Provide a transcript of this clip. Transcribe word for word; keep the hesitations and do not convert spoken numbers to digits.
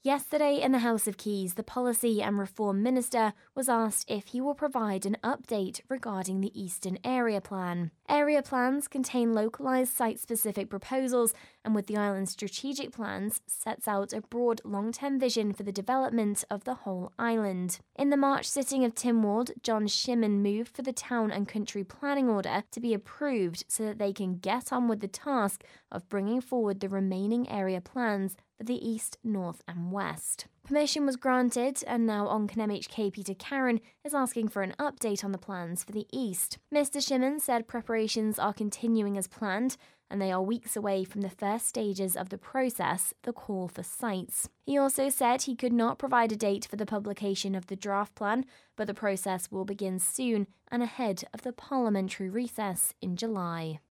Yesterday in the House of Keys, the Policy and Reform Minister was asked if he will provide an update regarding the Eastern Area Plan. Area plans contain localised site-specific proposals, and with the island's strategic plans, sets out a broad long-term vision for the development of the whole island. In the March sitting of Tynwald, John Shimmin moved for the Town and Country Planning Order to be approved so that they can get on with the task of bringing forward the remaining area plans for the East, North and West. Permission was granted, and now Oncan M H K Peter Caron is asking for an update on the plans for the East. Mister Shimmin said preparations are continuing as planned, and they are weeks away from the first stages of the process, the call for sites. He also said he could not provide a date for the publication of the draft plan, but the process will begin soon and ahead of the parliamentary recess in July.